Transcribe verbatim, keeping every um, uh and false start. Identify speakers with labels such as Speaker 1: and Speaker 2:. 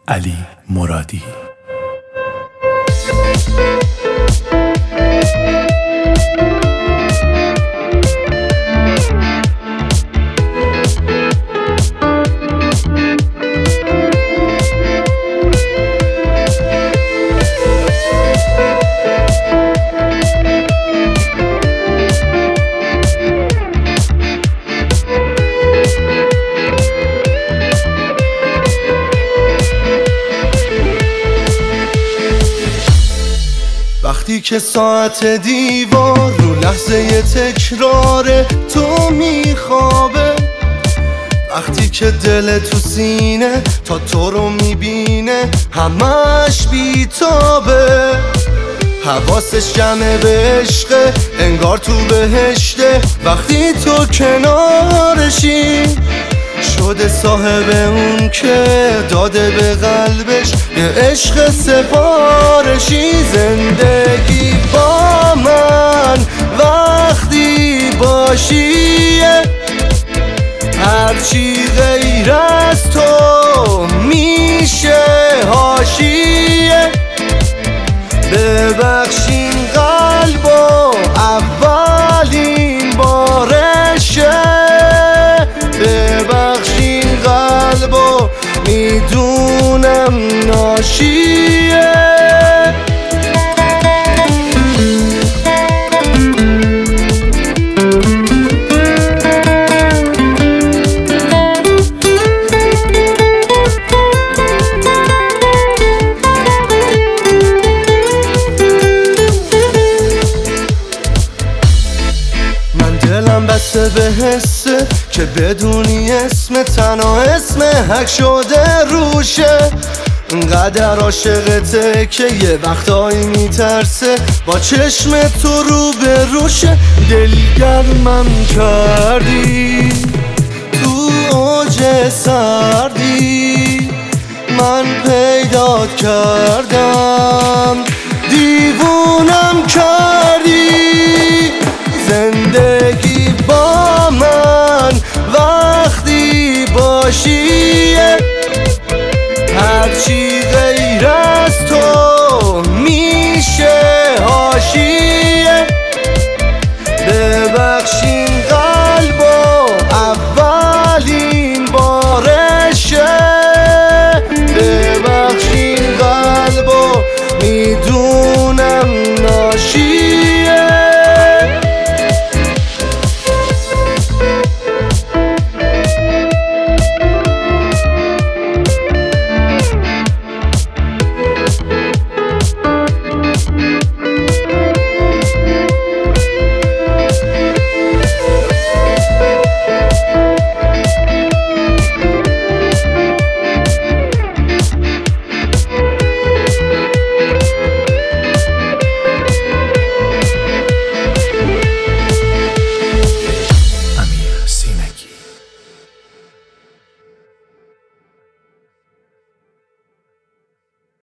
Speaker 1: علی مرادی.
Speaker 2: وقتی که ساعت دیوار رو لحظه تکرار تو میخوابه، وقتی که دل تو سینه تا تو رو میبینه همش بیتابه، حواسش جمعه به عشقه انگار تو بهشته، وقتی تو کنارشی شده صاحب اون که داده به قلبش یه عشق سفارشی. زندگی با من وقتی باشی هرچی غیر از تو میشه حاشیه. ببخشین قلبو اولین بارشه، ببخشین قلبو میدونم ناشیه. دلم بسته به حسه که بدونی اسم تنها اسم حق شده روشه، انقدر عاشقته که یه وقتایی میترسه با چشم تو رو به روشه. دلگرمم کردی تو اوج سردی، من پیدات کردم